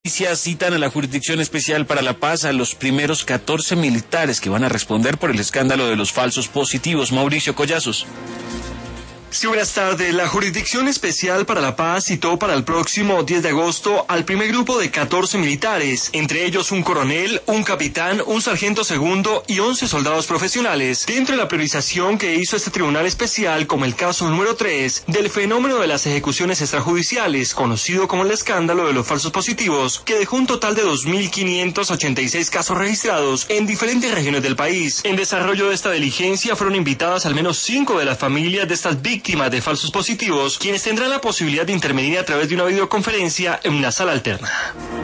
Citan a la Jurisdicción Especial para la Paz a los primeros 14 militares que van a responder por el escándalo de los falsos positivos. Mauricio Collazos. Sí, buenas tardes. La Jurisdicción Especial para la Paz citó para el próximo 10 de agosto al primer grupo de 14 militares, entre ellos un coronel, un capitán, un sargento segundo y 11 soldados profesionales, dentro de la priorización que hizo este tribunal especial como el caso número 3 del fenómeno de las ejecuciones extrajudiciales, conocido como el escándalo de los falsos positivos, que dejó un total de 2.586 casos registrados en diferentes regiones del país. En desarrollo de esta diligencia fueron invitadas al menos 5 de las familias de estas víctimas de falsos positivos, quienes tendrán la posibilidad de intervenir a través de una videoconferencia en una sala alterna.